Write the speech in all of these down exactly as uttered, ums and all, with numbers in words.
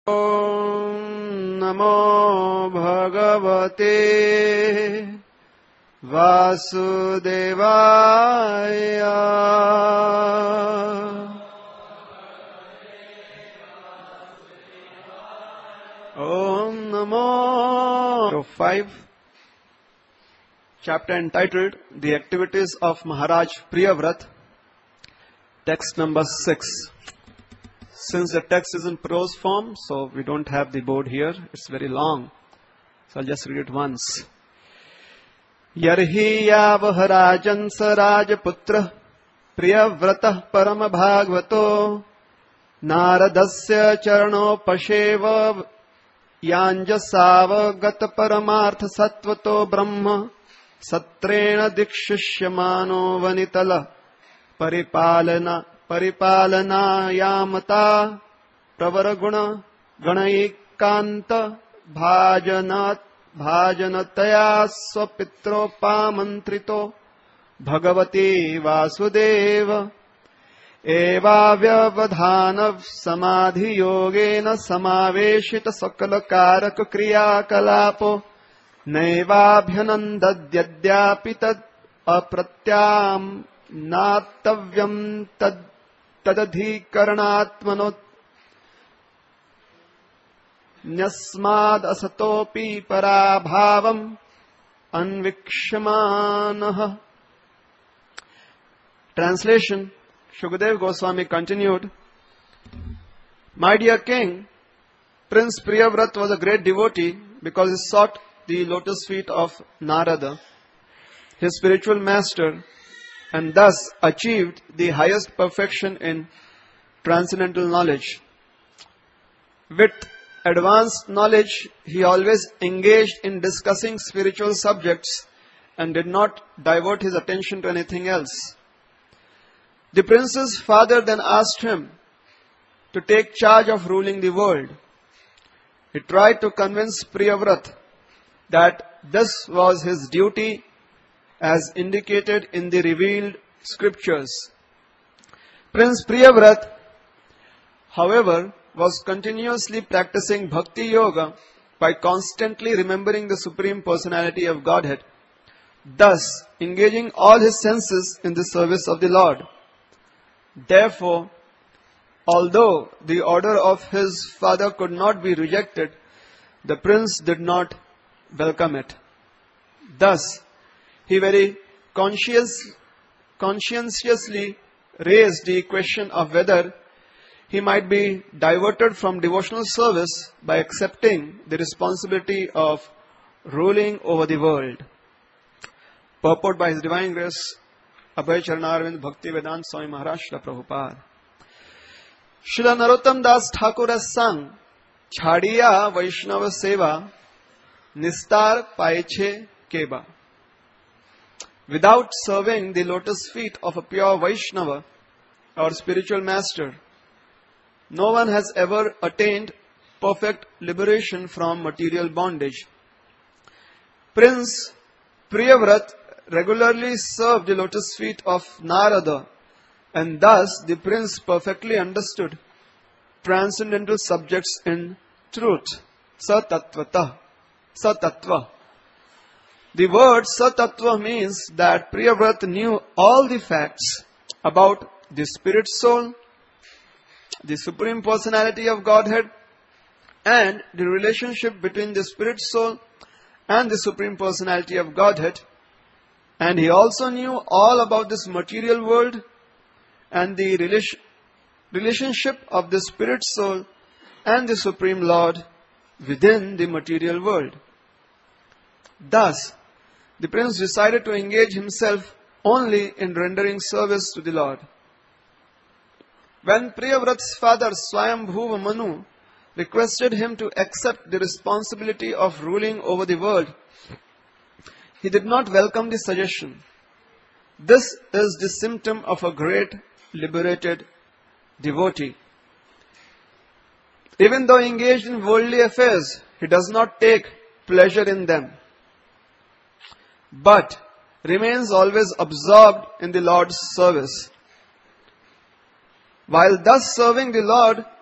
Om Namo Bhagavate Vasudevaya. Om Namo. five. Chapter entitled The Activities of Maharaj Priyavrat. Text number six. Since the text is in prose form, so we don't have the board here. It's very long. So I'll just read it once. Yarhi yavah rajan sa rajaputra priyavratah param bhagavato naradasya charano pasheva yanjasava gata paramartha sattvato brahma satrena dikshishyamano vanitala paripalana paripalana yamata pravaraguna ganaikanta bhajanat bhajanataya swapitropamantrito bhagavati vasudeva eva vyavadhanav samadhi yogena samaveshita sakala karaka kriya kalapo naivabhyanandadyapi tad apratyam nattavyam tad tadadhikaranatmanot nyasmad asatopi parabhavam anvikshamanah. Translation. Shukadeva Goswami continued, My dear king, Prince Priyavrat was a great devotee because he sought the lotus feet of Narada, his spiritual master, and thus achieved the highest perfection in transcendental knowledge. With advanced knowledge, he always engaged in discussing spiritual subjects and did not divert his attention to anything else. The prince's father then asked him to take charge of ruling the world. He tried to convince Priyavrat that this was his duty as indicated in the revealed scriptures. Prince Priyavrat, however, was continuously practicing bhakti yoga by constantly remembering the Supreme Personality of Godhead, thus engaging all his senses in the service of the Lord. Therefore, although the order of his father could not be rejected, the prince did not welcome it. Thus, he very conscious, conscientiously raised the question of whether he might be diverted from devotional service by accepting the responsibility of ruling over the world. Purport by His Divine Grace, Abhay Charanarvind Bhakti Vedanta Swami Maharaj Shila Prabhupada. Shila Narottam Das Thakur has sung, Chhadiya Vaishnava Seva, Nistar Paiche Keba. Without serving the lotus feet of a pure Vaishnava or spiritual master, no one has ever attained perfect liberation from material bondage. Prince Priyavrat regularly served the lotus feet of Narada, and thus the prince perfectly understood transcendental subjects in truth. Satatvata. Satattva. The word Satattva means that Priyavrat knew all the facts about the spirit soul, the Supreme Personality of Godhead, and the relationship between the spirit soul and the Supreme Personality of Godhead. And he also knew all about this material world and the relation, relationship of the spirit soul and the Supreme Lord within the material world. Thus, the prince decided to engage himself only in rendering service to the Lord. When Priyavrat's father Swayambhuva Manu requested him to accept the responsibility of ruling over the world, he did not welcome the suggestion. This is the symptom of a great liberated devotee. Even though engaged in worldly affairs, he does not take pleasure in them, but remains always absorbed in the Lord's service. While thus serving the Lord,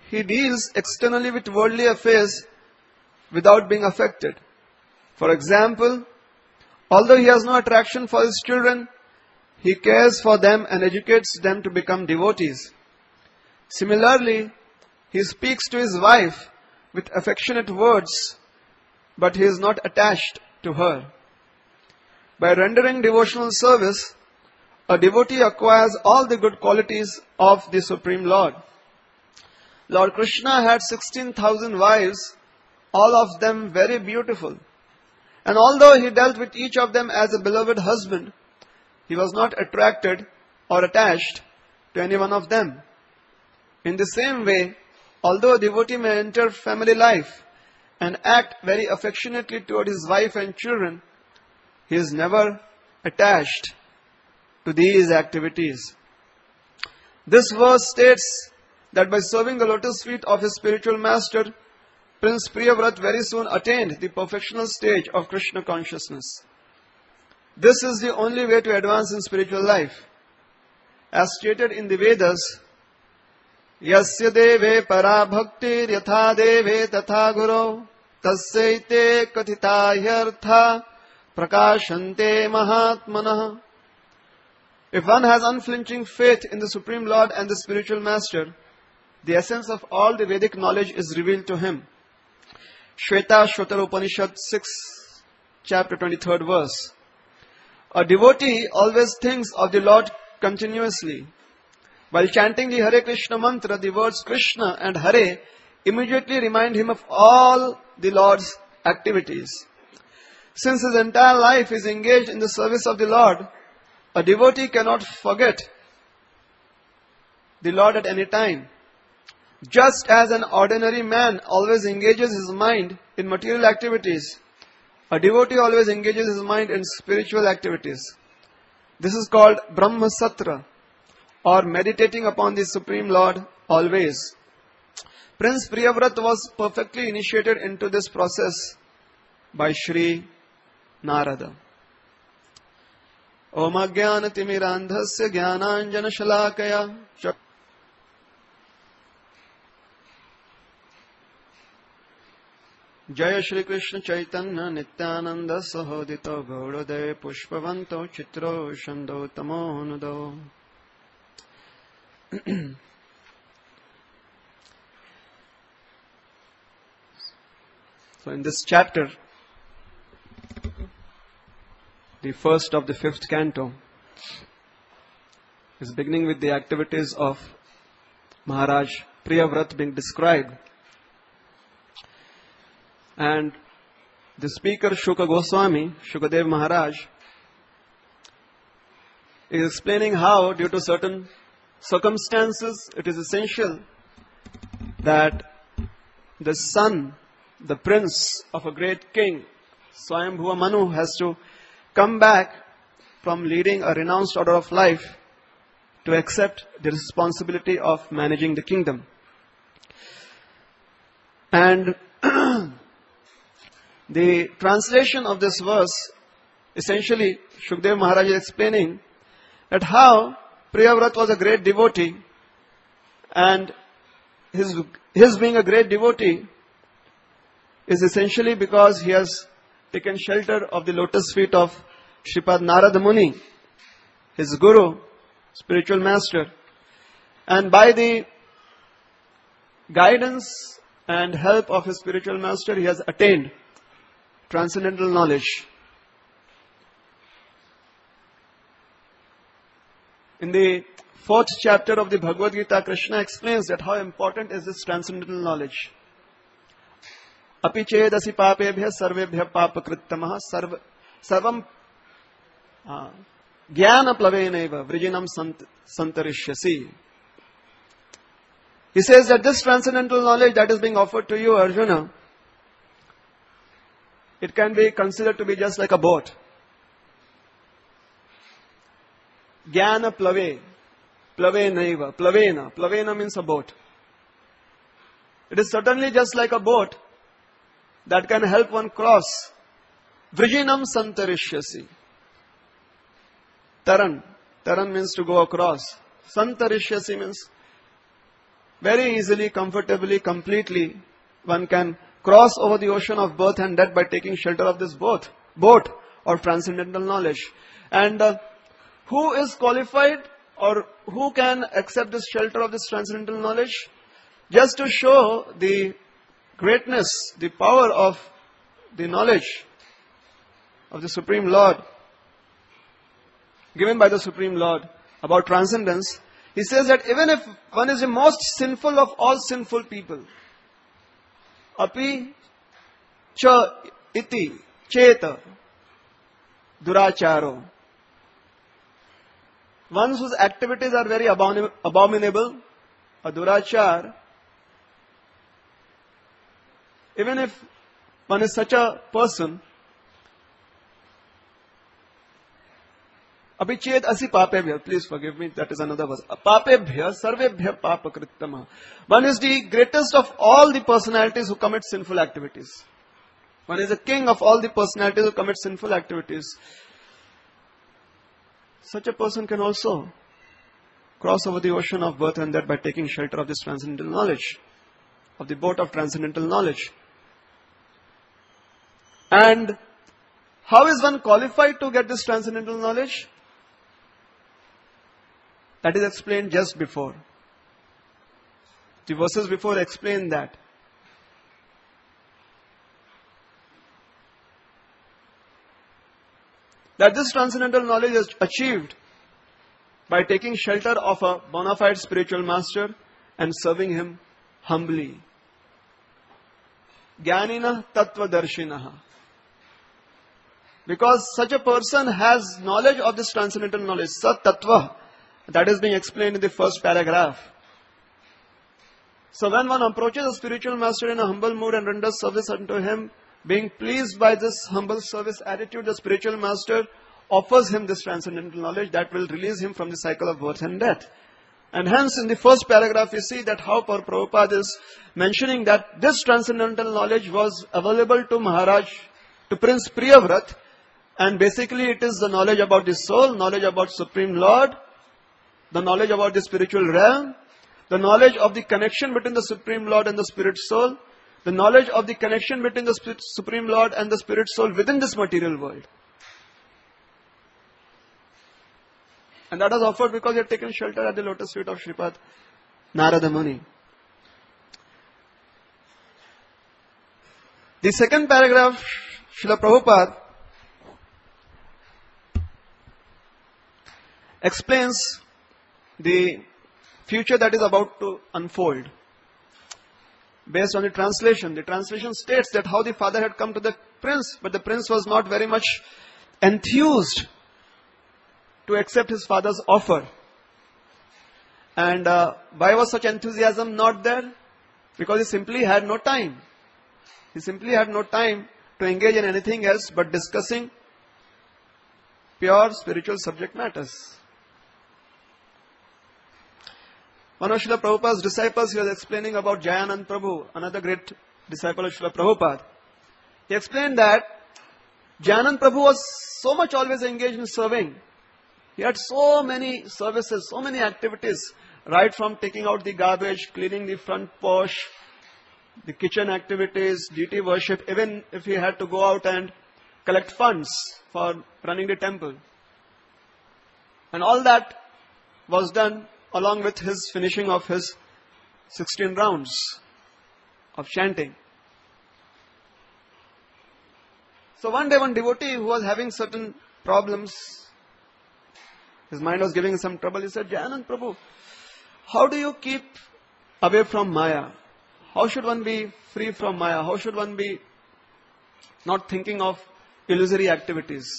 he deals externally with worldly affairs without being affected. For example, although he has no attraction for his children, he cares for them and educates them to become devotees. Similarly, he speaks to his wife with affectionate words, but he is not attached to her. By rendering devotional service, a devotee acquires all the good qualities of the Supreme Lord. Lord Krishna had sixteen thousand wives, all of them very beautiful. And although he dealt with each of them as a beloved husband, he was not attracted or attached to any one of them. In the same way, although a devotee may enter family life and act very affectionately toward his wife and children, he is never attached to these activities. This verse states that by serving the lotus feet of his spiritual master, Prince Priyavrat very soon attained the perfectional stage of Krishna consciousness. This is the only way to advance in spiritual life. As stated in the Vedas, Yasya deve para bhaktir yatha deve tatha guru tasyaite kathitayartha prakashante mahatmanah. If one has unflinching faith in the Supreme Lord and the spiritual master, the essence of all the Vedic knowledge is revealed to him. Shweta Shwetara Upanishad six, chapter twenty-third verse. A devotee always thinks of the Lord continuously. While chanting the Hare Krishna mantra, the words Krishna and Hare immediately remind him of all the Lord's activities. Since his entire life is engaged in the service of the Lord, a devotee cannot forget the Lord at any time. Just as an ordinary man always engages his mind in material activities, a devotee always engages his mind in spiritual activities. This is called Brahma Satra, or meditating upon the Supreme Lord always. Prince Priyavrat was perfectly initiated into this process by Shri Narada. Om Ajnana Timirandhasya Jnananjana Shalakaya. Jaya Shri Krishna Chaitanya Nityananda Sahodito Gaurade Pushpavanto Chitro Shando Tamonudo. So in this chapter, the first of the fifth canto is beginning with the activities of Maharaj Priyavrat being described. And the speaker Shuka Goswami, Shukadev Maharaj, is explaining how, due to certain circumstances, it is essential that the son, the prince of a great king, Swayambhuva Manu, has to come back from leading a renounced order of life to accept the responsibility of managing the kingdom. And the translation of this verse, essentially, Shukdev Maharaj is explaining that how Priyavrat was a great devotee, and his, his being a great devotee is essentially because he has taken shelter of the lotus feet of Shripad Narada Muni, his guru, spiritual master. And by the guidance and help of his spiritual master, he has attained transcendental knowledge. In the fourth chapter of the Bhagavad Gita, Krishna explains that how important is this transcendental knowledge. Api chedasi papebhya sarvebhya papakrittamaha sarv, sarvam uh, jnana plaveneva vrijinam sant, santarishyasi. He says that this transcendental knowledge that is being offered to you, Arjuna, it can be considered to be just like a boat. Jnana plave, plaveneva, plavena. Plavena means a boat. It is certainly just like a boat that can help one cross. Vrijinam santarishyasi. Taran. Taran means to go across. Santarishyasi means very easily, comfortably, completely, one can cross over the ocean of birth and death by taking shelter of this boat, boat or transcendental knowledge. And uh, who is qualified or who can accept this shelter of this transcendental knowledge? Just to show the greatness, the power of the knowledge of the Supreme Lord, given by the Supreme Lord about transcendence, he says that even if one is the most sinful of all sinful people, api cha iti cheta duracharo, ones whose activities are very abomin- abominable, a durachar, even if one is such a person, Abhichet asi papebhya, please forgive me, that is another verse. Papebhya sarvebhya papakrittama. One is the greatest of all the personalities who commit sinful activities. One is the king of all the personalities who commit sinful activities. Such a person can also cross over the ocean of birth and death by taking shelter of this transcendental knowledge, of the boat of transcendental knowledge. And how is one qualified to get this transcendental knowledge? That is explained just before. The verses before explain that. That this transcendental knowledge is achieved by taking shelter of a bona fide spiritual master and serving him humbly. Jnanina tattva darshinaha. Because such a person has knowledge of this transcendental knowledge, sat tattva, that is being explained in the first paragraph. So when one approaches a spiritual master in a humble mood and renders service unto him, being pleased by this humble service attitude, the spiritual master offers him this transcendental knowledge that will release him from the cycle of birth and death. And hence in the first paragraph we see that how Prabhupada is mentioning that this transcendental knowledge was available to Maharaj, to Prince Priyavrat, and basically it is the knowledge about the soul, knowledge about Supreme Lord, the knowledge about the spiritual realm, the knowledge of the connection between the Supreme Lord and the Spirit Soul, the knowledge of the connection between the Supreme Lord and the Spirit Soul within this material world. And that was offered because he had taken shelter at the lotus feet of Shripad Narada Muni. The second paragraph, Srila Prabhupada explains the future that is about to unfold. Based on the translation, the translation states that how the father had come to the prince, but the prince was not very much enthused to accept his father's offer. And uh, why was such enthusiasm not there? Because he simply had no time. He simply had no time to engage in anything else but discussing pure spiritual subject matters. One of Srila Prabhupada's disciples, he was explaining about Jayanand Prabhu, another great disciple of Srila Prabhupada. He explained that Jayanand Prabhu was so much always engaged in serving. He had so many services, so many activities, right from taking out the garbage, cleaning the front porch, the kitchen activities, deity worship, even if he had to go out and collect funds for running the temple. And all that was done along with his finishing of his sixteen rounds of chanting. So one day one devotee who was having certain problems, his mind was giving him some trouble, he said, Jayanand Prabhu, how do you keep away from Maya? How should one be free from Maya? How should one be not thinking of illusory activities?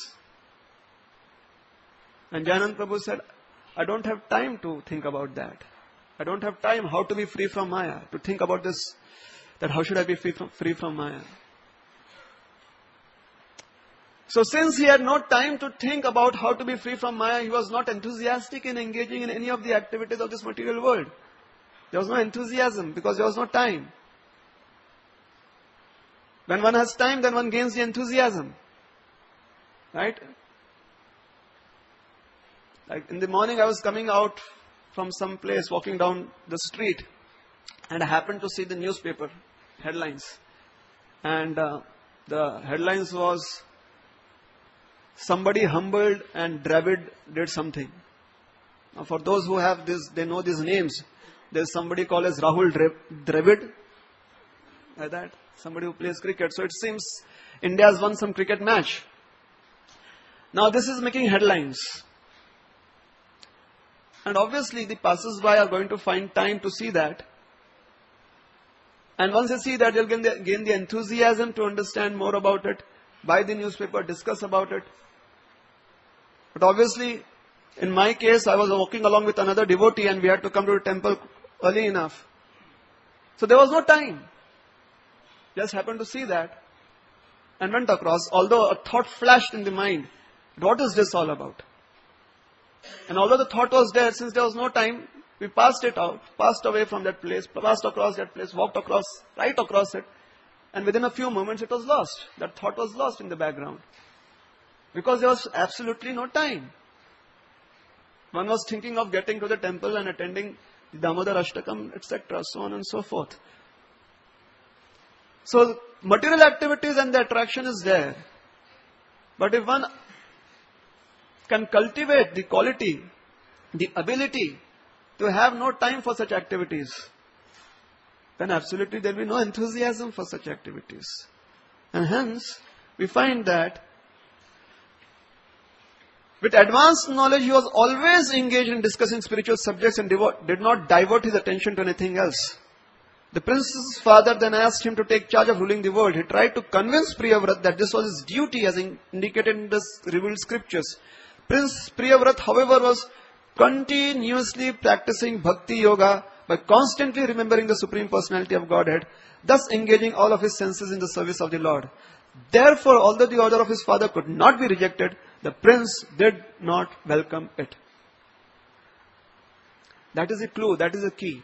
And Jayanand Prabhu said, I don't have time to think about that. I don't have time how to be free from Maya, to think about this, that how should I be free from, free from Maya. So since he had no time to think about how to be free from Maya, he was not enthusiastic in engaging in any of the activities of this material world. There was no enthusiasm because there was no time. When one has time, then one gains the enthusiasm. Right? Like in the morning I was coming out from some place, walking down the street. And I happened to see the newspaper headlines. And uh, the headlines was, somebody humbled and Dravid did something. Now for those who have this, they know these names. There's somebody called as Rahul Dravid. Like that. Somebody who plays cricket. So it seems India has won some cricket match. Now this is making headlines. And obviously the passers-by are going to find time to see that. And once they see that, they'll gain the, gain the enthusiasm to understand more about it, buy the newspaper, discuss about it. But obviously, in my case, I was walking along with another devotee and we had to come to the temple early enough. So there was no time. Just happened to see that and went across, although a thought flashed in the mind. What is this all about? And although the thought was there, since there was no time, we passed it out, passed away from that place, passed across that place, walked across, right across it. And within a few moments, it was lost. That thought was lost in the background. Because there was absolutely no time. One was thinking of getting to the temple and attending the Damodar Ashtakam, et cetera, so on and so forth. So, material activities and the attraction is there. But if one can cultivate the quality, the ability to have no time for such activities, then absolutely there will be no enthusiasm for such activities. And hence, we find that with advanced knowledge, he was always engaged in discussing spiritual subjects and did not divert his attention to anything else. The prince's father then asked him to take charge of ruling the world. He tried to convince Priyavrat that this was his duty as indicated in the revealed scriptures. Prince Priyavrat, however, was continuously practicing bhakti yoga by constantly remembering the Supreme Personality of Godhead, thus engaging all of his senses in the service of the Lord. Therefore, although the order of his father could not be rejected, the prince did not welcome it. That is a clue, that is a key.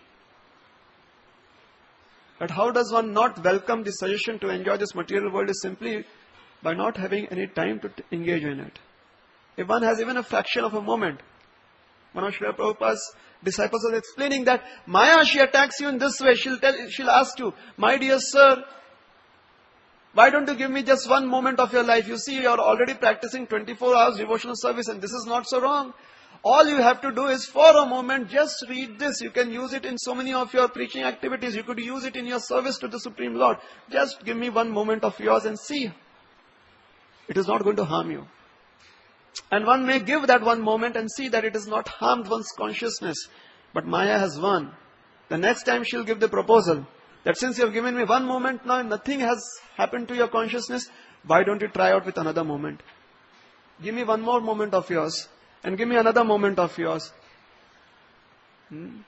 But how does one not welcome the suggestion to enjoy this material world is simply by not having any time to engage in it. If one has even a fraction of a moment, one of Srila Prabhupada's disciples was explaining that Maya, she attacks you in this way. She'll tell, she'll ask you, my dear sir, why don't you give me just one moment of your life? You see, you're already practicing twenty-four hours devotional service and this is not so wrong. All you have to do is for a moment, just read this. You can use it in so many of your preaching activities. You could use it in your service to the Supreme Lord. Just give me one moment of yours and see. It is not going to harm you. And one may give that one moment and see that it has not harmed one's consciousness. But Maya has won. The next time she'll give the proposal that since you have given me one moment now, nothing has happened to your consciousness, why don't you try out with another moment? Give me one more moment of yours and give me another moment of yours. Hmm?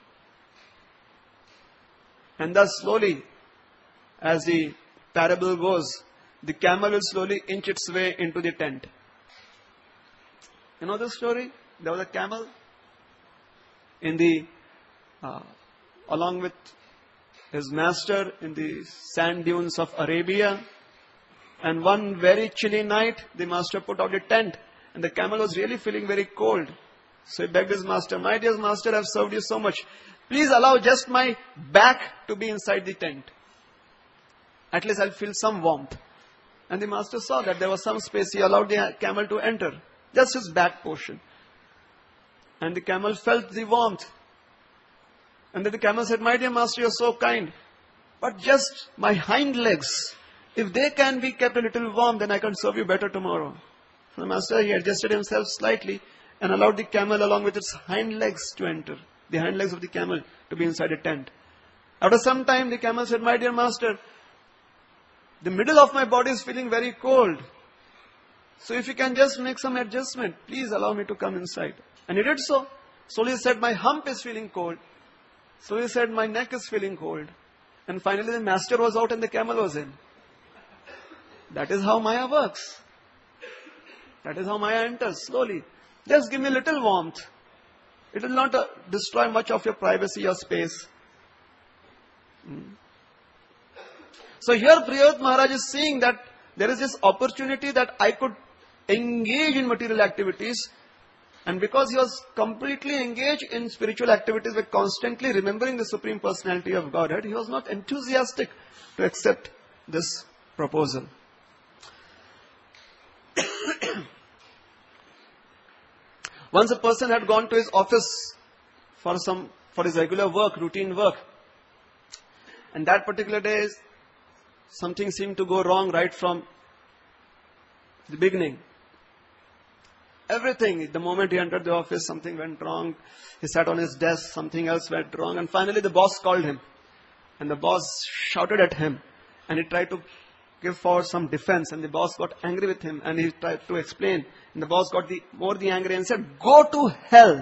And thus slowly, as the parable goes, the camel will slowly inch its way into the tent. You know the story? There was a camel in the, uh, along with his master in the sand dunes of Arabia. And one very chilly night, the master put out a tent. And the camel was really feeling very cold. So he begged his master, my dear master, I have served you so much. Please allow just my back to be inside the tent. At least I'll feel some warmth. And the master saw that there was some space. He allowed the camel to enter. Just his back portion. And the camel felt the warmth. And then the camel said, my dear master, you're so kind. But just my hind legs, if they can be kept a little warm, then I can serve you better tomorrow. So the master, he adjusted himself slightly and allowed the camel along with its hind legs to enter. The hind legs of the camel to be inside a tent. After some time, the camel said, my dear master, the middle of my body is feeling very cold. So if you can just make some adjustment, please allow me to come inside. And he did so. So he said, my hump is feeling cold. So he said, my neck is feeling cold. And finally the master was out and the camel was in. That is how Maya works. That is how Maya enters slowly. Just give me a little warmth. It will not uh, destroy much of your privacy or space. Hmm. So here Priyavrat Maharaj is seeing that there is this opportunity that I could engage in material activities And because he was completely engaged in spiritual activities by constantly remembering the Supreme Personality of Godhead, he was not enthusiastic to accept this proposal. Once a person had gone to his office for some for his regular work, routine work, and that particular day something seemed to go wrong right from the beginning. Everything, the moment he entered the office, something went wrong. He sat on his desk, something else went wrong, and finally the boss called him. And the boss shouted at him, and he tried to give forward some defense, and the boss got angry with him, and he tried to explain, and the boss got the more the angry and said, "Go to hell."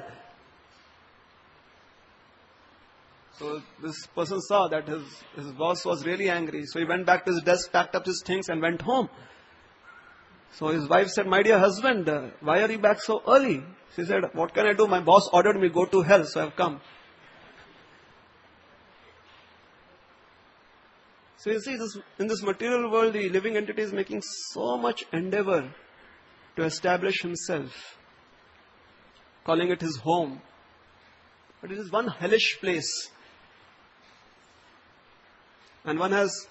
So this person saw that his, his boss was really angry. So he went back to his desk, packed up his things and went home. So his wife said, "My dear husband, uh, why are you back so early?" She said, "What can I do? My boss ordered me go to hell, so I have come." So you see, this, in this material world, the living entity is making so much endeavor to establish himself, calling it his home. But it is one hellish place. And one has,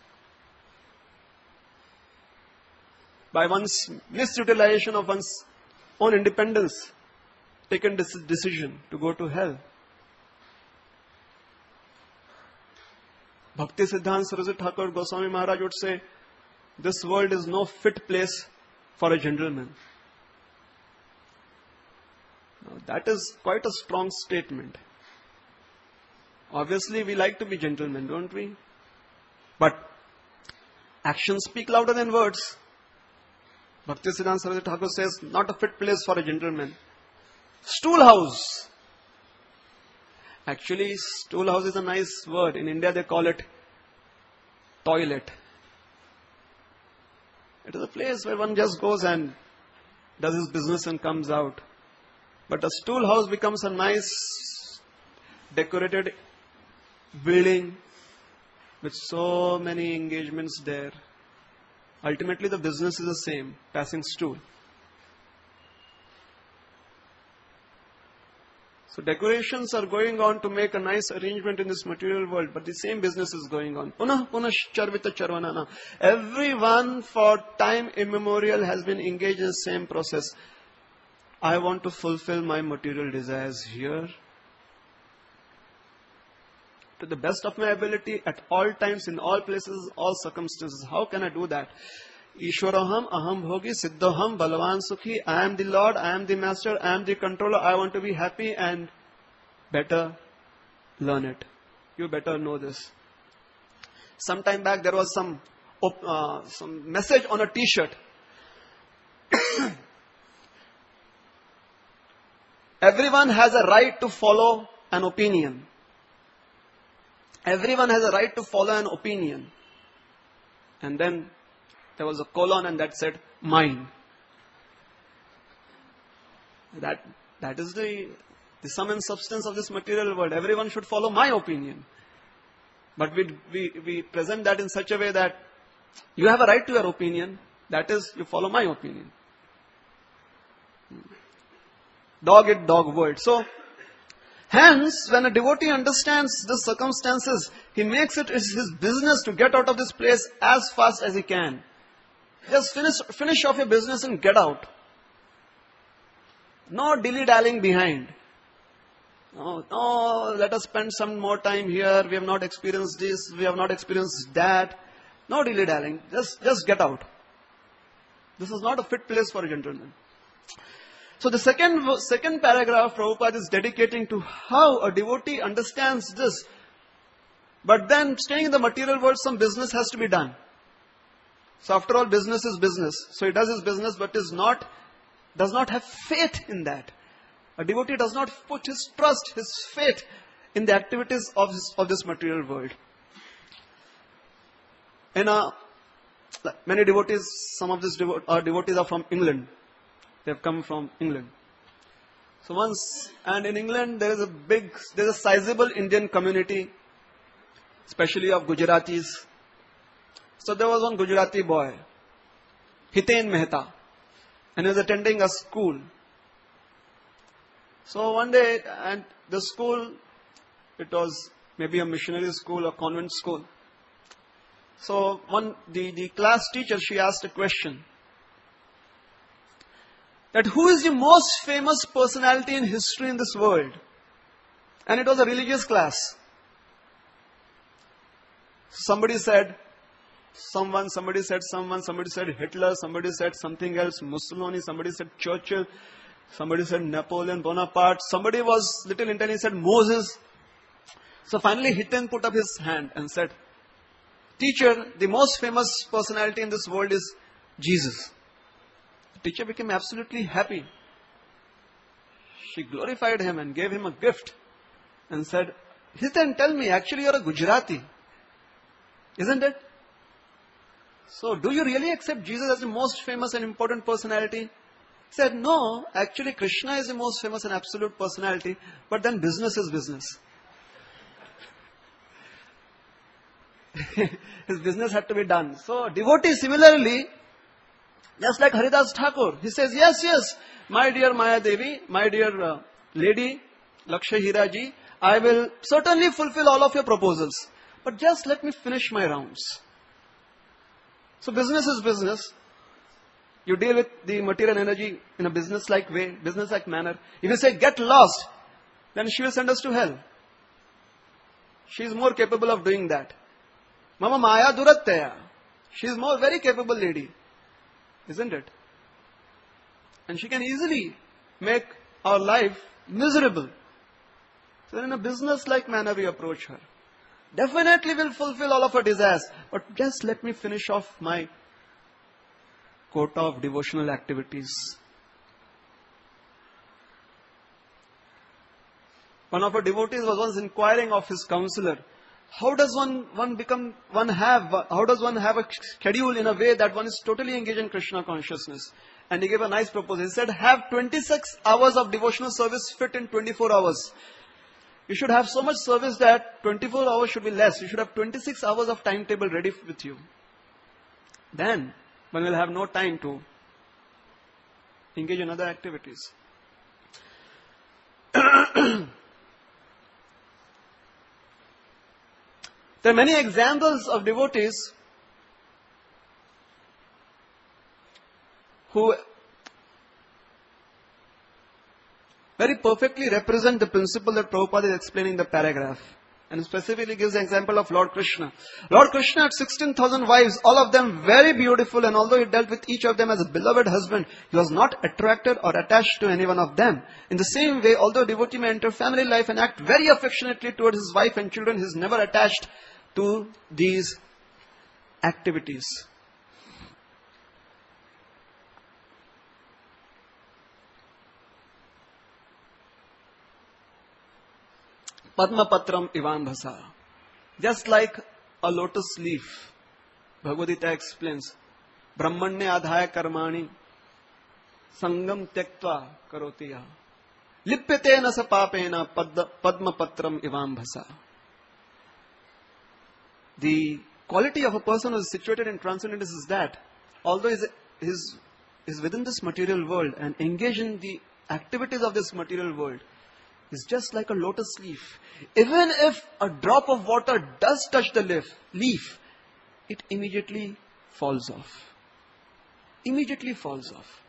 by one's misutilization of one's own independence, taken this decision to go to hell. Bhakti Siddhanta Saraswati Thakur Goswami Maharaj would say, this world is no fit place for a gentleman. Now, that is quite a strong statement. Obviously, we like to be gentlemen, don't we? But actions speak louder than words. Bhakti Siddhanta Saraswati Thakur says, not a fit place for a gentleman. Stool house. Actually, stool house is a nice word. In India, they call it toilet. It is a place where one just goes and does his business and comes out. But a stool house becomes a nice, decorated building with so many engagements there. Ultimately, the business is the same, passing stool. So decorations are going on to make a nice arrangement in this material world, but the same business is going on. Punah punah charvita charvanana. Everyone for time immemorial has been engaged in the same process. I want to fulfill my material desires here to the best of my ability, at all times, in all places, all circumstances. How can I do that? Ishwaraham, aham bhogi, siddhaham, balavan sukhi. I am the Lord, I am the Master, I am the controller. I want to be happy and better learn it. You better know this. Some time back there was some, uh, some message on a t-shirt. Everyone has a right to follow an opinion. Everyone has a right to follow an opinion. And then there was a colon and that said, mine. That, that is the, the sum and substance of this material world. Everyone should follow my opinion. But we, we, we present that in such a way that you have a right to your opinion. That is, you follow my opinion. Dog eat dog world. So, hence, when a devotee understands the circumstances, he makes it his business to get out of this place as fast as he can. Just finish, finish off your business and get out. No dilly-dallying behind. No, no, let us spend some more time here. We have not experienced this. We have not experienced that. No dilly-dallying. Just, just get out. This is not a fit place for a gentleman. So the second, second paragraph Prabhupada is dedicating to how a devotee understands this. But then staying in the material world, some business has to be done. So after all, business is business. So he does his business, but is not, does not have faith in that. A devotee does not put his trust, his faith in the activities of, his, of this material world. In a, many devotees, some of these devo- uh, devotees are from England. They have come from England. So once, and in England there is a big, there is a sizable Indian community, especially of Gujaratis. So there was one Gujarati boy, Hiten Mehta, and he was attending a school. So one day, and the school, it was maybe a missionary school or convent school. So one, the, the class teacher, she asked a question. That who is the most famous personality in history in this world? And it was a religious class. Somebody said someone, somebody said someone, somebody said Hitler, somebody said something else, Mussolini, somebody said Churchill, somebody said Napoleon Bonaparte, somebody was little intelligent, said Moses. So finally Hiten put up his hand and said, teacher, the most famous personality in this world is Jesus. The teacher became absolutely happy. She glorified him and gave him a gift and said, Hiten, tell me, actually you're a Gujarati, isn't it? So do you really accept Jesus as the most famous and important personality? He said, no, actually Krishna is the most famous and absolute personality, but then business is business. His business had to be done. So devotee similarly, just like Haridas Thakur, he says, yes, yes, my dear Maya Devi, my dear uh, lady, Lakshay Hira ji, I will certainly fulfill all of your proposals. But just let me finish my rounds. So business is business. You deal with the material energy in a business-like way, business-like manner. If you say, get lost, then she will send us to hell. She is more capable of doing that. Mama Maya Durattaya. She is more very capable lady. Isn't it? And she can easily make our life miserable. So in a business-like manner we approach her. Definitely will fulfill all of her desires. But just let me finish off my quota of devotional activities. One of our devotees was once inquiring of his counselor, how does one, one become, one have, how does one have a schedule in a way that one is totally engaged in Krishna consciousness? And he gave a nice proposal. He said, have twenty-six hours of devotional service fit in twenty-four hours. You should have so much service that twenty-four hours should be less. You should have twenty-six hours of timetable ready with you. Then, one will have no time to engage in other activities. There are many examples of devotees who very perfectly represent the principle that Prabhupada is explaining in the paragraph. And specifically gives the example of Lord Krishna. Lord Krishna had sixteen thousand wives, all of them very beautiful, and although he dealt with each of them as a beloved husband, he was not attracted or attached to any one of them. In the same way, although a devotee may enter family life and act very affectionately towards his wife and children, he is never attached to these activities. Padma Patram Ivambhasa. Just like a lotus leaf, Bhagavad Gita explains, Brahmanya adhaya karmani sangam tyaktva karotiya lipyate na sa papena padma patram ivambhasa. The quality of a person who is situated in transcendence is that, although he is, is, is within this material world and engaged in the activities of this material world, is just like a lotus leaf. Even if a drop of water does touch the leaf, leaf, it immediately falls off. Immediately falls off.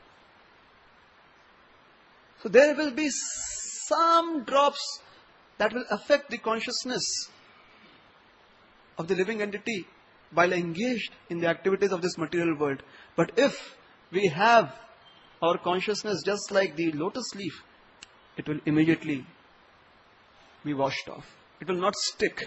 So there will be some drops that will affect the consciousness of the living entity while engaged in the activities of this material world. But if we have our consciousness just like the lotus leaf, it will immediately be washed off. It will not stick.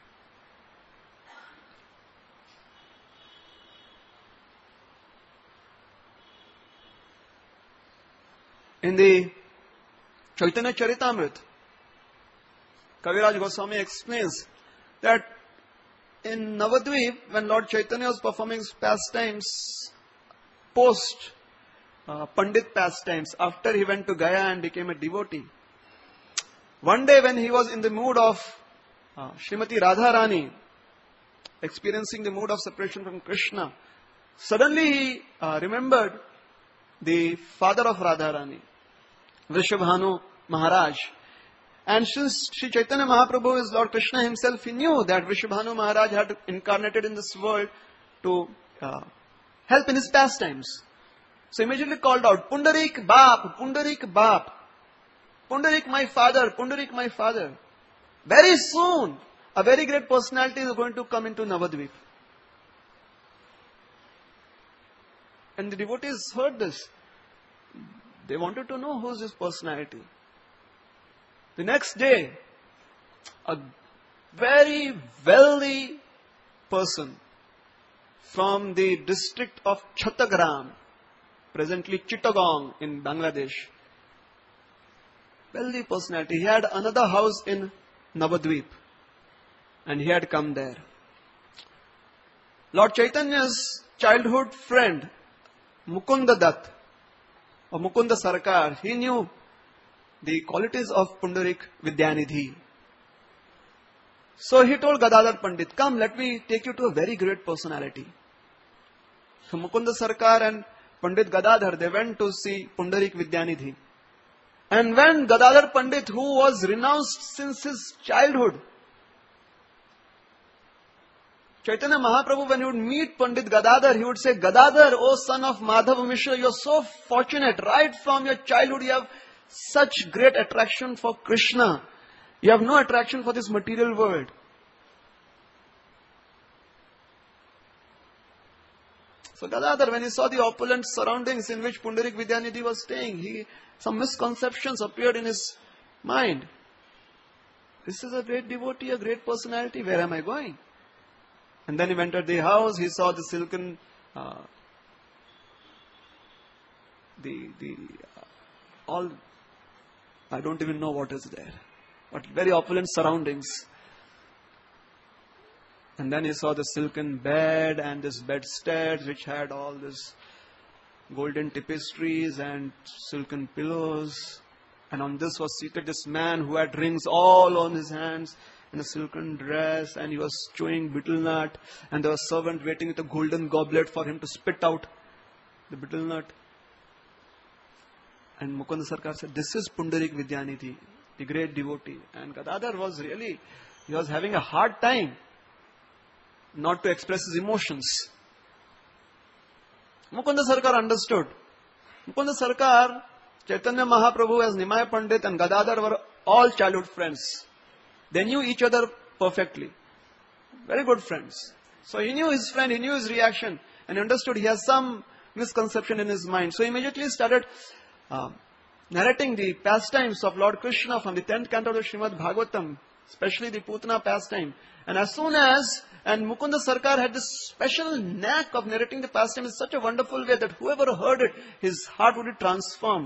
In the Chaitanya Charitamrita, Kaviraj Goswami explains that in Navadvip, when Lord Chaitanya was performing his pastimes, post uh, Pandit pastimes, after he went to Gaya and became a devotee, one day when he was in the mood of uh, Srimati Radharani, experiencing the mood of separation from Krishna, suddenly he uh, remembered the father of Radharani, Vrishabhanu Maharaj. And since Sri Chaitanya Mahaprabhu is Lord Krishna himself, he knew that Vrishabhanu Maharaj had incarnated in this world to uh, help in his pastimes. So immediately called out, Pundarik Bap, Pundarik Bap, Pundarik my father, Pundarik my father. Very soon, a very great personality is going to come into Navadvip. And the devotees heard this. They wanted to know who is this personality. The next day, a very wealthy person from the district of Chhattagram, presently Chittagong in Bangladesh, wealthy personality. He had another house in Navadvip and he had come there. Lord Chaitanya's childhood friend, Mukunda Dutt or Mukunda Sarkar, he knew the qualities of Pundarik Vidyanidhi. So he told Gadadhar Pandit, come, let me take you to a very great personality. So Mukunda Sarkar and Pandit Gadadhar, they went to see Pundarik Vidyanidhi. And when Gadadhar Pandit, who was renounced since his childhood, Chaitanya Mahaprabhu, when he would meet Pandit Gadadhar, he would say, Gadadhar, O son of Madhava Mishra, you are so fortunate. Right from your childhood, you have such great attraction for Krishna. You have no attraction for this material world. So Gadadhar, when he saw the opulent surroundings in which Pundarik Vidyanidhi was staying, he, some misconceptions appeared in his mind. This is a great devotee, a great personality. Where am I going? And then he entered the house. He saw the silken, uh, the the uh, all. I don't even know what is there, but very opulent surroundings. And then he saw the silken bed and this bedstead which had all this golden tapestries and silken pillows. And on this was seated this man who had rings all on his hands in a silken dress, and he was chewing betel nut, and there was a servant waiting with a golden goblet for him to spit out the betel nut. And Mukunda Sarkar said, this is Pundarik Vidyanidhi, the great devotee. And Gadadhar was really, he was having a hard time not to express his emotions. Mukunda Sarkar understood. Mukunda Sarkar, Chaitanya Mahaprabhu as Nimai Pandit and Gadadhar were all childhood friends. They knew each other perfectly. Very good friends. So he knew his friend, he knew his reaction, and understood he has some misconception in his mind. So he immediately started uh, narrating the pastimes of Lord Krishna from the tenth canto of Srimad Bhagavatam, especially the Putana pastime. And as soon as, and Mukunda Sarkar had this special knack of narrating the pastime in such a wonderful way that whoever heard it, his heart would be transformed.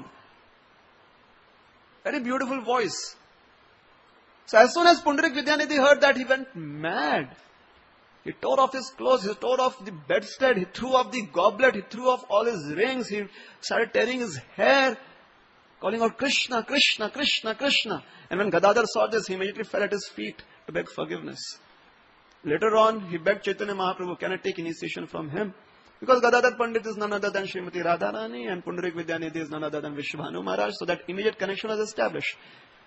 Very beautiful voice. So as soon as Pundarik Vidyanidhi heard that, he went mad. He tore off his clothes, he tore off the bedstead, he threw off the goblet, he threw off all his rings, he started tearing his hair, calling out Krishna, Krishna, Krishna, Krishna. And when Gadadhar saw this, he immediately fell at his feet to beg forgiveness. Later on, he begged Chaitanya Mahaprabhu, can I take initiation from him? Because Gadadhar Pandit is none other than Srimati Radharani and Pundarik Vidyanidhi is none other than Vrishabhanu Maharaj. So that immediate connection was established.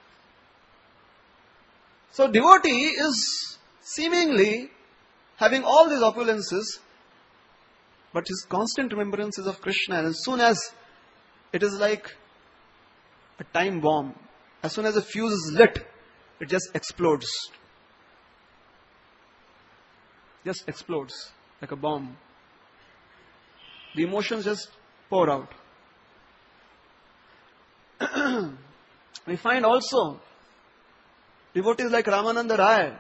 So devotee is seemingly having all these opulences, but his constant remembrance is of Krishna. And as soon as it is like a time bomb, as soon as a fuse is lit, it just explodes. Just explodes like a bomb. The emotions just pour out. We find also devotees like Ramananda Rai.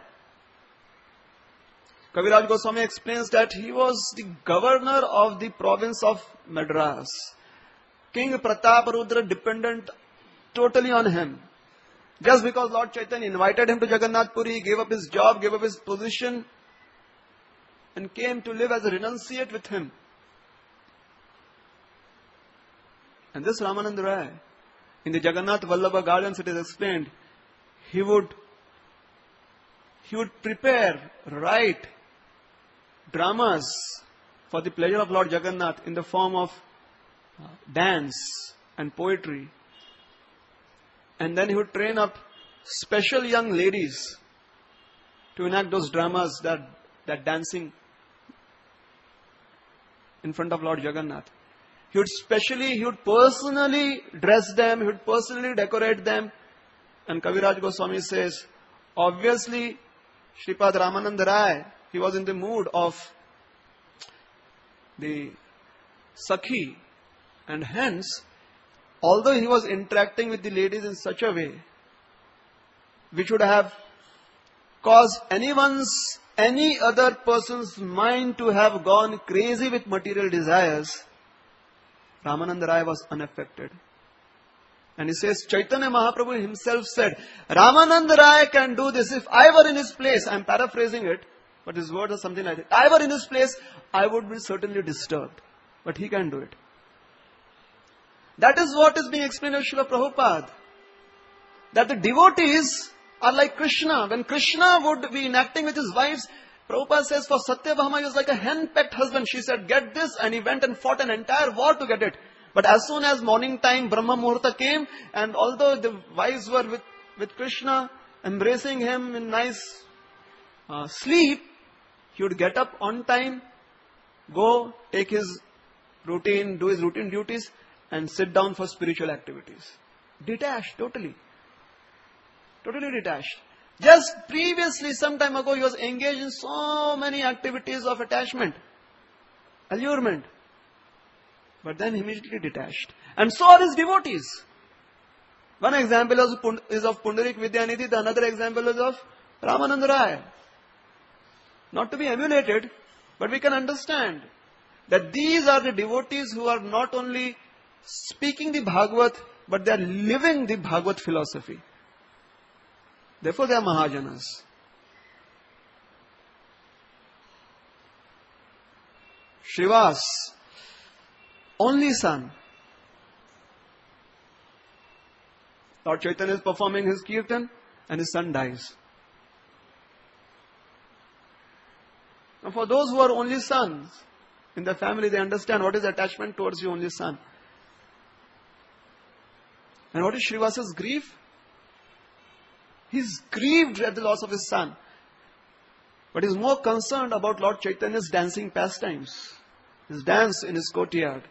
Kaviraj Goswami explains that he was the governor of the province of Madras. King Prataparudra dependent totally on him. Just because Lord Chaitanya invited him to Jagannath Puri, he gave up his job, gave up his position, and came to live as a renunciate with him. And this Ramananda Rai, in the Jagannath Vallabha Gardens, it is explained, he would, he would prepare, write dramas for the pleasure of Lord Jagannath in the form of uh, dance and poetry. And then he would train up special young ladies to enact those dramas, that, that dancing in front of Lord Jagannath. He would specially, he would personally dress them, he would personally decorate them. And Kaviraj Goswami says, obviously, Shripad Ramananda Rai, he was in the mood of the Sakhi, and hence, although he was interacting with the ladies in such a way which would have caused anyone's, any other person's mind to have gone crazy with material desires, Ramananda Rai was unaffected. And he says, Chaitanya Mahaprabhu himself said, Ramananda Rai can do this. If I were in his place, I am paraphrasing it, but his words are something like that. If I were in his place, I would be certainly disturbed. But he can do it. That is what is being explained by Srila Prabhupada. That the devotees are like Krishna. When Krishna would be enacting with his wives, Prabhupada says for Satyabhama he was like a hen-pecked husband. She said, get this, and he went and fought an entire war to get it. But as soon as morning time, Brahma Muhurta came, and although the wives were with, with Krishna, embracing him in nice uh, sleep, he would get up on time, go, take his routine, do his routine duties, and sit down for spiritual activities. Detached, totally. Totally detached. Just previously, some time ago, he was engaged in so many activities of attachment, allurement. But then immediately detached. And so are his devotees. One example is of Pundarik Vidyanidhi, the another example is of Ramananda Rai. Not to be emulated, but we can understand that these are the devotees who are not only speaking the Bhagavat, but they are living the Bhagavat philosophy. Therefore they are Mahajanas. Srivas, only son. Lord Chaitanya is performing his kirtan and his son dies. Now for those who are only sons in the family, they understand what is attachment towards the only son. And what is Srivas's grief? He's grieved at the loss of his son. But he's more concerned about Lord Chaitanya's dancing pastimes. His dance in his courtyard.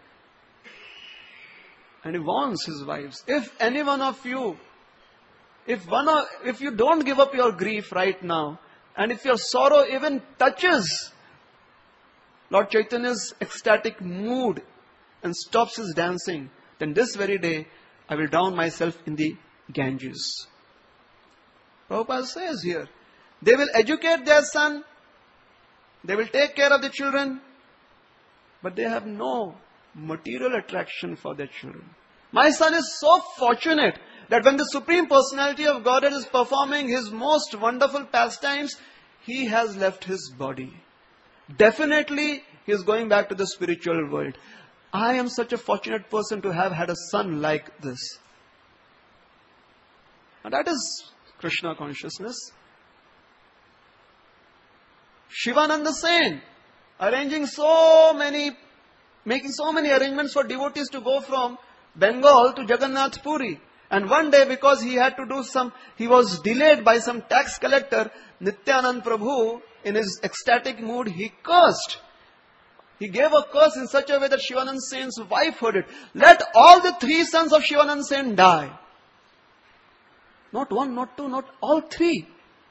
And he warns his wives, if any one of you, if one of, if you don't give up your grief right now, and if your sorrow even touches Lord Chaitanya's ecstatic mood and stops his dancing, then this very day I will drown myself in the Ganges. Prabhupada says here, they will educate their son, they will take care of the children, but they have no material attraction for their children. My son is so fortunate that when the Supreme Personality of Godhead is performing his most wonderful pastimes, he has left his body. Definitely, he is going back to the spiritual world. I am such a fortunate person to have had a son like this. And that is Krishna consciousness. Shivananda Sen, arranging so many, making so many arrangements for devotees to go from Bengal to Jagannath Puri. And one day, because he had to do some, he was delayed by some tax collector, Nityanand Prabhu, in his ecstatic mood, he cursed. He gave a curse in such a way that Shivananda Sen's wife heard it. Let all the three sons of Shivananda Sen die. Not one, not two, not all three.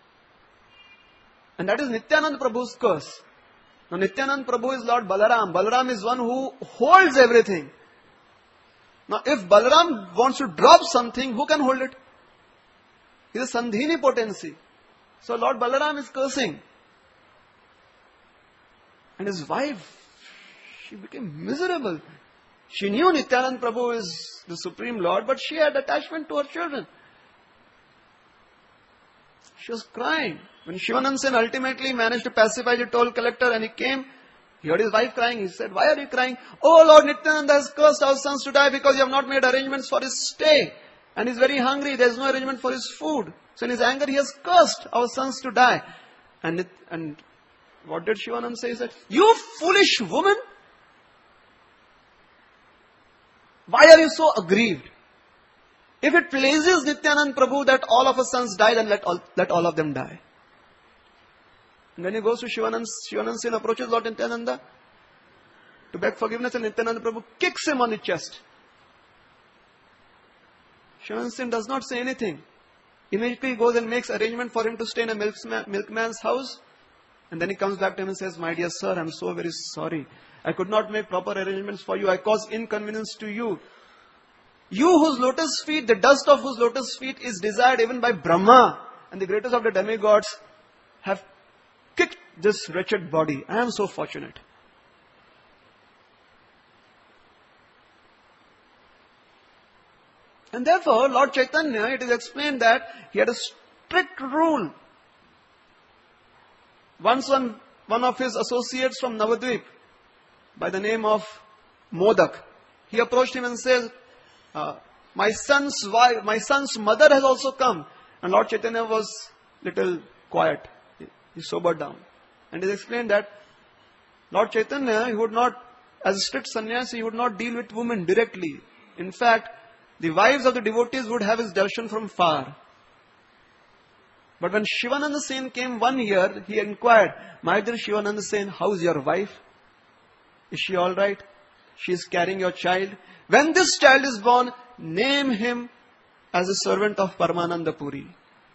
And that is Nityanand Prabhu's curse. Now Nityanand Prabhu is Lord Balaram. Balaram is one who holds everything. Now if Balaram wants to drop something, who can hold it? He is a Sandhini potency. So Lord Balaram is cursing. And his wife, she became miserable. She knew Nityanand Prabhu is the Supreme Lord, but she had attachment to her children. She was crying. When Shivananda Sen ultimately managed to pacify the toll collector and he came, he heard his wife crying. He said, why are you crying? Oh Lord, Nityananda has cursed our sons to die because you have not made arrangements for his stay. And he's very hungry. There is no arrangement for his food. So in his anger, he has cursed our sons to die. And, it, and what did Shivananda say? He said, you foolish woman! Why are you so aggrieved? If it pleases Nityanand Prabhu that all of his sons die, then let all, let all of them die. And when he goes to Shivanand, Shivanand Sen approaches Lord Nityananda to beg forgiveness, and Nityananda Prabhu kicks him on the chest. Shivanand Sen does not say anything. Immediately he goes and makes arrangement for him to stay in a milkman, milkman's house. And then he comes back to him and says, my dear sir, I am so very sorry. I could not make proper arrangements for you. I caused inconvenience to you. You whose lotus feet, the dust of whose lotus feet is desired even by Brahma and the greatest of the demigods, have kicked this wretched body. I am so fortunate. And therefore, Lord Chaitanya, it is explained that he had a strict rule. Once one, one of his associates from Navadvip, by the name of Modak, he approached him and says, uh, my son's wife, my son's mother has also come. And Lord Chaitanya was little quiet. He, he sobered down. And it is explained that Lord Chaitanya, he would not, as a strict sannyasi, he would not deal with women directly. In fact, the wives of the devotees would have his darshan from far. But when Shivananda Sen came one year, he inquired, my dear Shivananda Sen, how's your wife? Is she alright? She is carrying your child. When this child is born, name him as a servant of Paramananda Puri.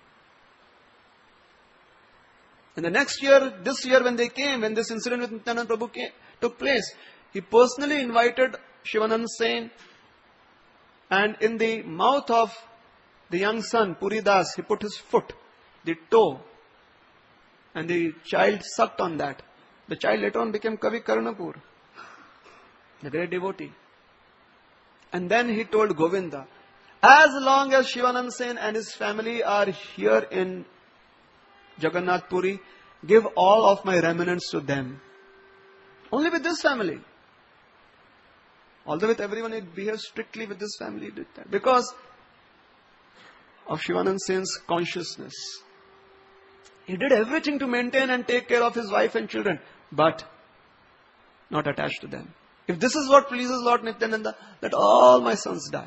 And the next year, this year when they came, when this incident with Nityananda Prabhu came, took place, he personally invited Shivananda Sen, and in the mouth of the young son, Puri Das, he put his foot, the toe, and the child sucked on that. The child later on became Kavi Karnapur, the great devotee. And then he told Govinda, as long as Shivananda Sen and his family are here in Jagannath Puri, give all of my remnants to them. Only with this family. Although with everyone, he behaves strictly with this family. He did that because of Shivananda Sen's consciousness. He did everything to maintain and take care of his wife and children, but not attached to them. If this is what pleases Lord Nityananda, let all my sons die.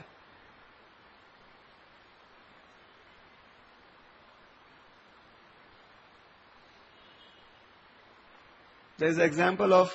There is an example of,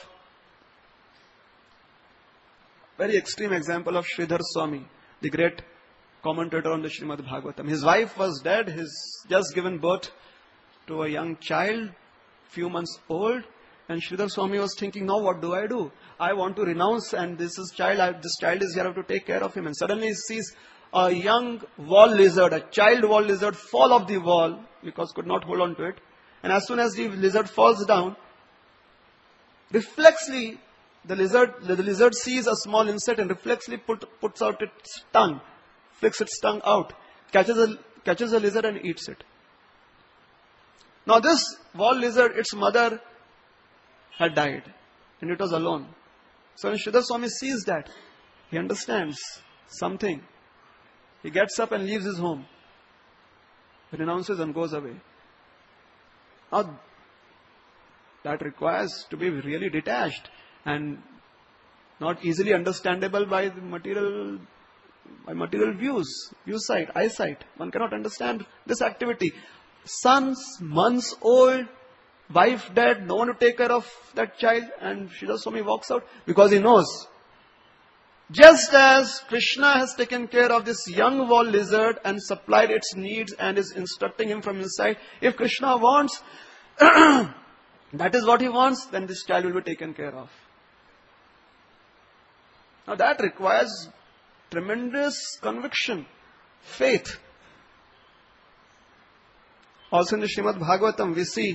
very extreme example of Sridhar Swami, the great commentator on the Srimad Bhagavatam. His wife was dead, he's just given birth to a young child, few months old, and Sridhar Swami was thinking, now what do I do? I want to renounce, and this is child, I, this child is here, I have to take care of him. And suddenly he sees a young wall lizard, a child wall lizard fall off the wall, because could not hold on to it. And as soon as the lizard falls down, reflexly, the lizard, the lizard sees a small insect and reflexly put, puts out its tongue, flicks its tongue out, catches a, catches a lizard and eats it. Now this wall lizard, its mother had died and it was alone. So when Sridhar Swami sees that, he understands something. He gets up and leaves his home, renounces and goes away. Now that requires to be really detached and not easily understandable by the material, by material views, view sight, eyesight. One cannot understand this activity. Sons, months old, wife dead, no one to take care of that child, and Sridhar Swami walks out because he knows. Just as Krishna has taken care of this young wall lizard and supplied its needs and is instructing him from inside, if Krishna wants, that is what he wants, then this child will be taken care of. Now that requires tremendous conviction, faith. Also in the Srimad Bhagavatam we see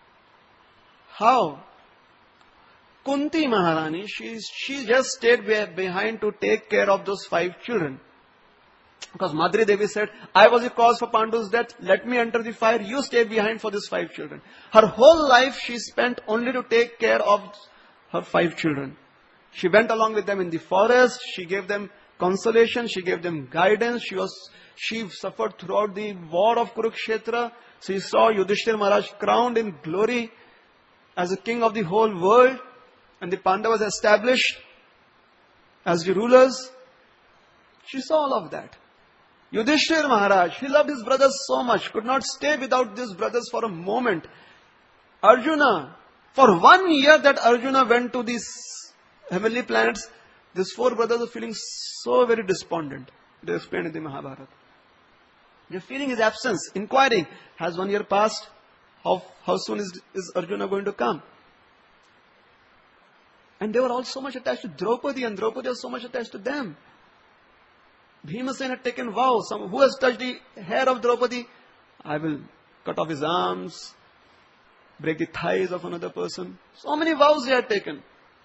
how Kunti Maharani, she, she just stayed behind to take care of those five children. Because Madri Devi said, I was the cause for Pandu's death, let me enter the fire, you stay behind for these five children. Her whole life she spent only to take care of her five children. She went along with them in the forest, she gave them consolation, she gave them guidance, she was she suffered throughout the war of Kurukshetra. She saw Yudhishthira Maharaj crowned in glory as a king of the whole world, and the Pandavas established as the rulers. She saw all of that. Yudhishthir Maharaj, he loved his brothers so much, could not stay without these brothers for a moment. Arjuna, for one year that Arjuna went to these heavenly planets, these four brothers were feeling so very despondent. They explained in the Mahabharata. They're feeling his absence, inquiring, has one year passed? How, how soon is, is Arjuna going to come? And they were all so much attached to Draupadi, and Draupadi was so much attached to them. Bhimasen had taken vows. Some, who has touched the hair of Draupadi? I will cut off his arms, break the thighs of another person. So many vows he had taken.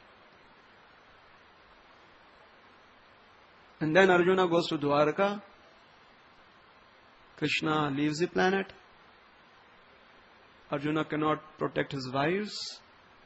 And then Arjuna goes to Dwarka. Krishna leaves the planet. Arjuna cannot protect his wives.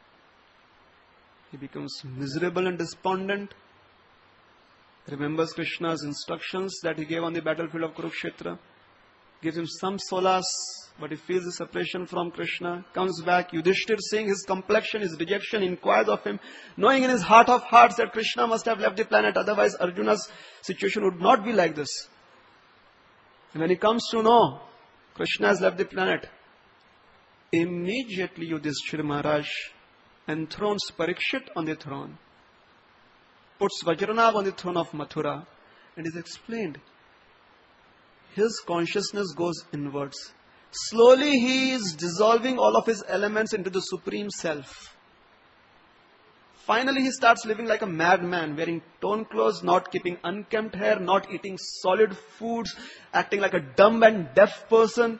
He becomes miserable and despondent. Remembers Krishna's instructions that he gave on the battlefield of Kurukshetra. Gives him some solace, but he feels the separation from Krishna. Comes back. Yudhishthir, seeing his complexion, his rejection, inquires of him, knowing in his heart of hearts that Krishna must have left the planet. Otherwise, Arjuna's situation would not be like this. And when he comes to know Krishna has left the planet, immediately Yudhishthir Maharaj enthrones Parikshit on the throne, puts Vajranav on the throne of Mathura, and is explained. His consciousness goes inwards. Slowly he is dissolving all of his elements into the Supreme Self. Finally he starts living like a madman, wearing torn clothes, not keeping unkempt hair, not eating solid foods, acting like a dumb and deaf person.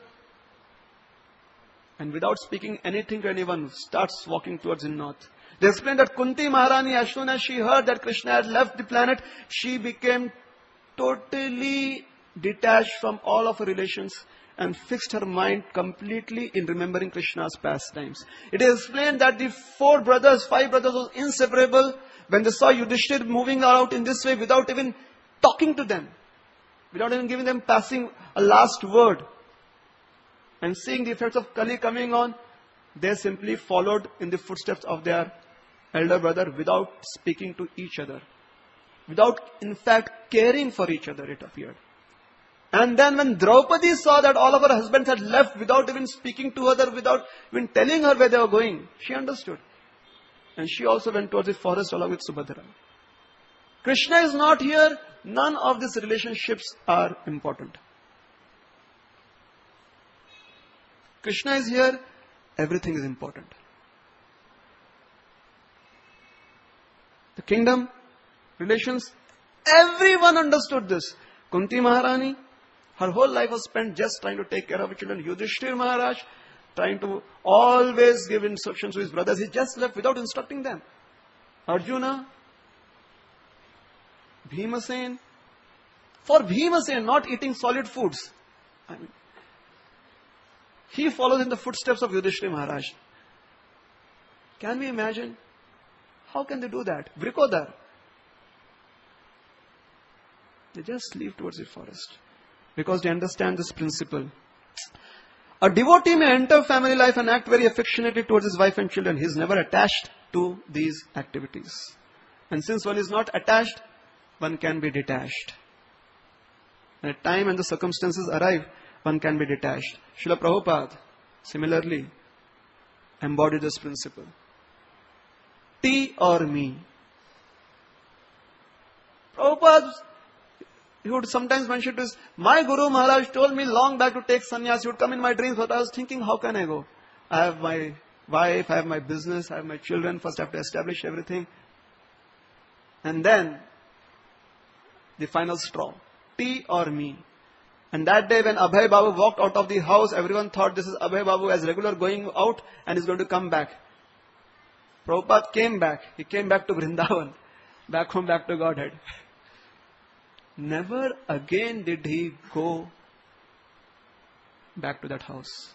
And without speaking anything to anyone, starts walking towards the north. They explain that Kunti Maharani, as soon as she heard that Krishna had left the planet, she became totally detached from all of her relations and fixed her mind completely in remembering Krishna's pastimes. It is explained that the four brothers, five brothers was inseparable when they saw Yudhishthir moving out in this way without even talking to them, without even giving them passing a last word. And seeing the effects of Kali coming on, they simply followed in the footsteps of their elder brother without speaking to each other. Without, in fact, caring for each other, it appeared. And then when Draupadi saw that all of her husbands had left without even speaking to her, without even telling her where they were going, she understood. And she also went towards the forest along with Subhadra. Krishna is not here. None of these relationships are important. Krishna is here, everything is important. The kingdom, relations, everyone understood this. Kunti Maharani, her whole life was spent just trying to take care of her children. Yudhishthir Maharaj, trying to always give instructions to his brothers. He just left without instructing them. Arjuna, Bhimasen, for Bhimasen, not eating solid foods. I mean, he follows in the footsteps of Yudhishthira Maharaj. Can we imagine? How can they do that? Vrikodar. They just leave towards the forest. Because they understand this principle. A devotee may enter family life and act very affectionately towards his wife and children. He is never attached to these activities. And since one is not attached, one can be detached. When a time and the circumstances arrive, one can be detached. Srila Prabhupada, similarly, embodied this principle. Tea or me. Prabhupada, he would sometimes mention to us, my Guru Maharaj told me long back to take sannyas. He would come in my dreams, but I was thinking, how can I go? I have my wife, I have my business, I have my children. First I have to establish everything. And then, the final straw. Tea or me. And that day when Abhay Babu walked out of the house, everyone thought this is Abhay Babu as regular going out and is going to come back. Prabhupada came back. He came back to Vrindavan. Back home, back to Godhead. Never again did he go back to that house.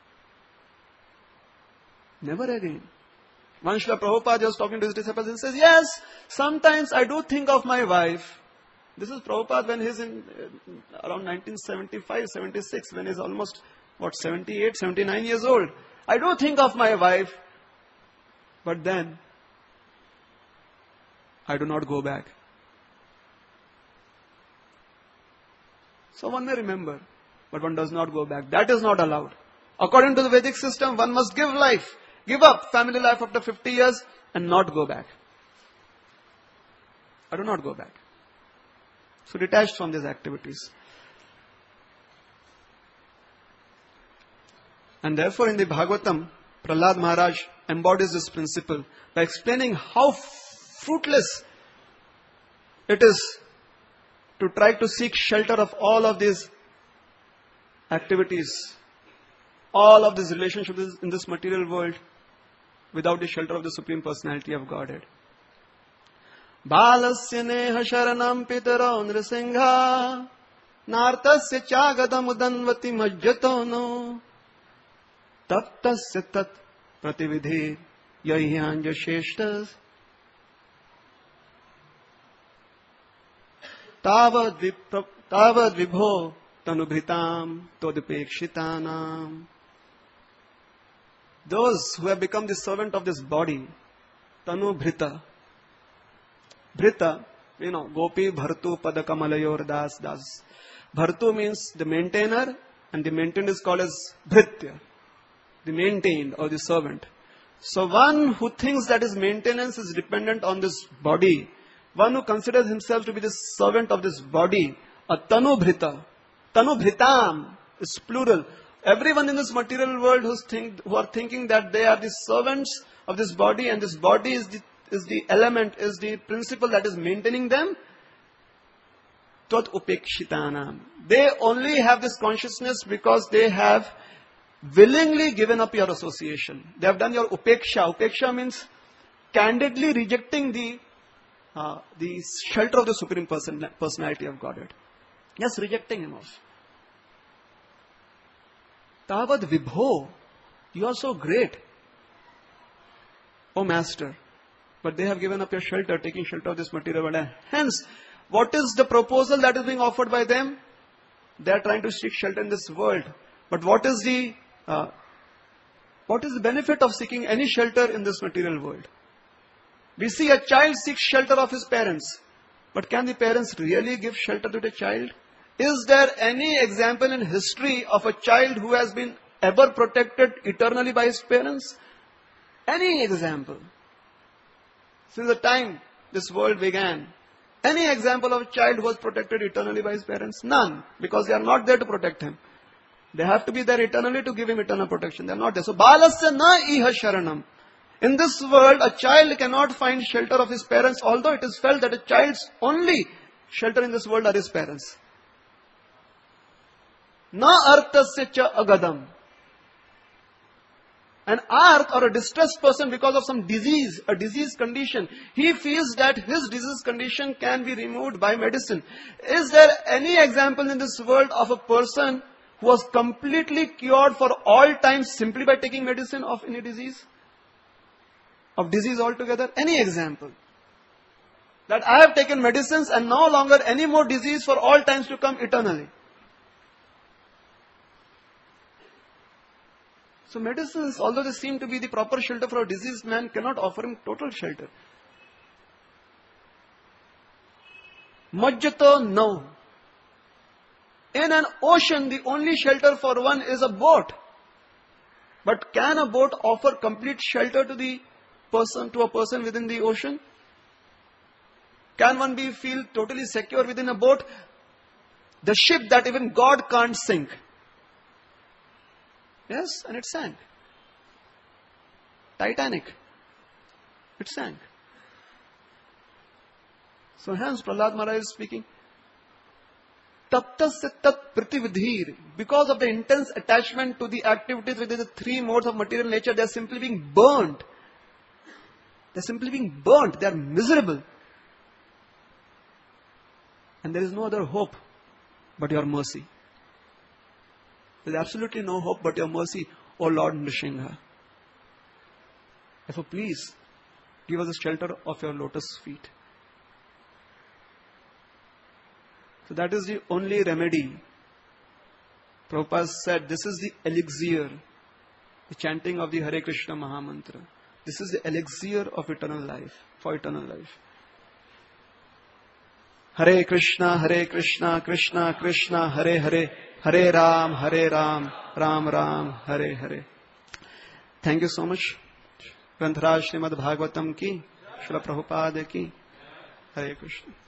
Never again. One Srila Prabhupada was talking to his disciples and says, yes, sometimes I do think of my wife. This is Prabhupada when he's in uh, around nineteen seventy-five, seventy-six, when he's almost, what, seventy-eight, seventy-nine years old. I do think of my wife, but then I do not go back. So one may remember, but one does not go back. That is not allowed. According to the Vedic system, one must give life, give up family life after fifty years and not go back. I do not go back. So detached from these activities. And therefore in the Bhagavatam, Prahlad Maharaj embodies this principle by explaining how fruitless it is to try to seek shelter of all of these activities, all of these relationships in this material world without the shelter of the Supreme Personality of Godhead. Balasya neha sharanam pitaro nrisingha nartasya chagadam udanvati majjato no taptasya tat pratividhi yahyanja sheshtas tavad vibho tanubhitam todhipekshitanam. Those who have become the servant of this body, tanubhrita. Bhrita, you know, Gopi, Bhartu, Padakamalyor, Das, Das. Bhartu means the maintainer, and the maintained is called as Bhritya, the maintained or the servant. So one who thinks that his maintenance is dependent on this body, one who considers himself to be the servant of this body, a Tanu Bhrita, Tanu Bhritam is plural. Everyone in this material world who's think, who are thinking that they are the servants of this body and this body is the is the element, is the principle that is maintaining them, Tvat upekshitanam. They only have this consciousness because they have willingly given up your association. They have done your upeksha. Upeksha means candidly rejecting the uh, the shelter of the Supreme person, Personality of Godhead. Yes, rejecting Him off. Tavad vibho, you are so great, O Master. But they have given up your shelter, taking shelter of this material world. And hence, what is the proposal that is being offered by them? They are trying to seek shelter in this world. But what is the uh, what is the benefit of seeking any shelter in this material world? We see a child seek shelter of his parents. But can the parents really give shelter to the child? Is there any example in history of a child who has been ever protected eternally by his parents? Any example? Since the time this world began, any example of a child who was protected eternally by his parents? None. Because they are not there to protect him. They have to be there eternally to give him eternal protection. They are not there. So, balasya na iha sharanam. In this world, a child cannot find shelter of his parents, although it is felt that a child's only shelter in this world are his parents. Na artasya cha agadam. An arth or a distressed person because of some disease, a disease condition, he feels that his disease condition can be removed by medicine. Is there any example in this world of a person who was completely cured for all time simply by taking medicine of any disease? Of disease altogether? Any example? That I have taken medicines and no longer any more disease for all times to come eternally. So medicines, although they seem to be the proper shelter for a diseased man, cannot offer him total shelter. Majjato, no. In an ocean, the only shelter for one is a boat. But can a boat offer complete shelter to the person, to a person within the ocean? Can one be feel totally secure within a boat? The ship that even God can't sink. Yes, and it sank. Titanic. It sank. So hence Prahlad Maharaj is speaking. Taptasya tat pratividhir. Because of the intense attachment to the activities within the three modes of material nature, they are simply being burnt. They are simply being burnt. They are miserable. And there is no other hope but your mercy. There is absolutely no hope but your mercy, O Lord Nrsimha. Therefore, please give us the shelter of your lotus feet. So that is the only remedy. Prabhupada said, this is the elixir, the chanting of the Hare Krishna Mahamantra. This is the elixir of eternal life, for eternal life. Hare Krishna, Hare Krishna, Krishna Krishna, Hare Hare, Hare Ram, Hare Ram, Ram Ram, Hare Hare. Thank you so much. ग्रंथराज Shrimad Bhagavatam की, श्रील प्रभुपाद की. Hare Krishna.